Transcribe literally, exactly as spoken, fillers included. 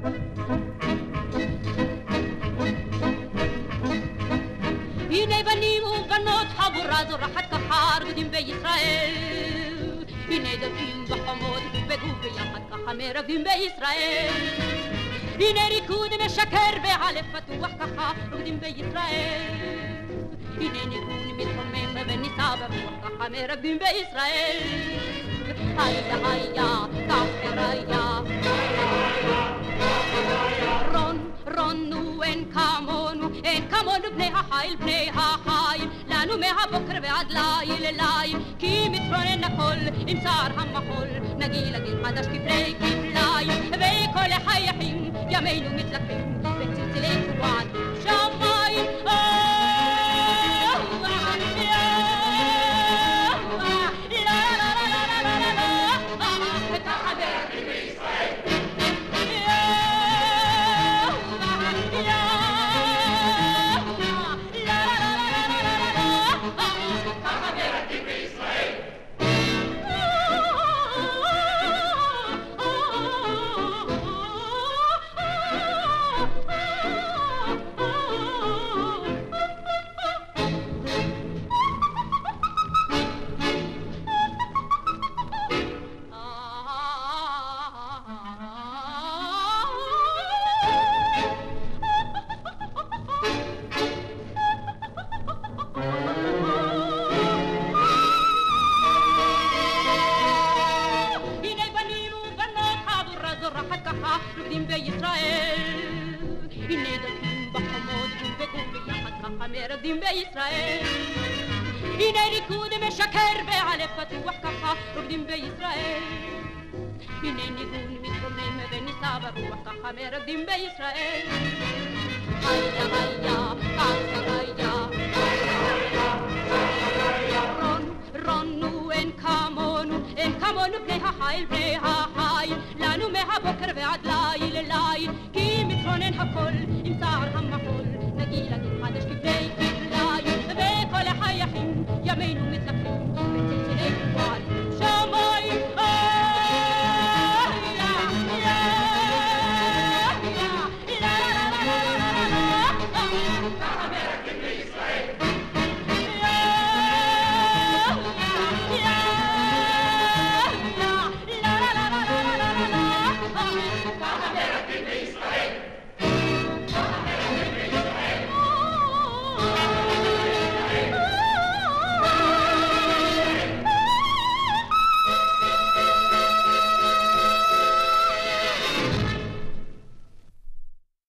הנה בנים ובנות חבורה זורחת ככה רוקדים בישראל הנה דפים בחומות ובגוף ביחד ככה מרקדים בישראל הנה ריקוד משקר בהלב פתוח ככה רוקדים בישראל הנה ניגון מתרומם ונישא ברוח ככה מרקדים בישראל היה היה כך היה רון רונו אין כמונו אין כמונו בני החיל בני החיל לנו מהבוקר ועד ליל ליל כי מתרונן הכל עם שער המחול נגיל לגיל חדש כפלי כפלי וכל החייכים ימינו מתלקחים בצלצלי תרועת שמיים מרקדים בישראל הנה ריקוד משקר בעלב פתוח ככה רוקדים בישראל הנה ניגון מתרומם ונישא ברוח ככה מרקדים בישראל היה היה כך היה רון רונו אין כמונו אין כמונו בני החיל בני החיל לנו מהבוקר ועד ליל ליל כי מתרונן הכל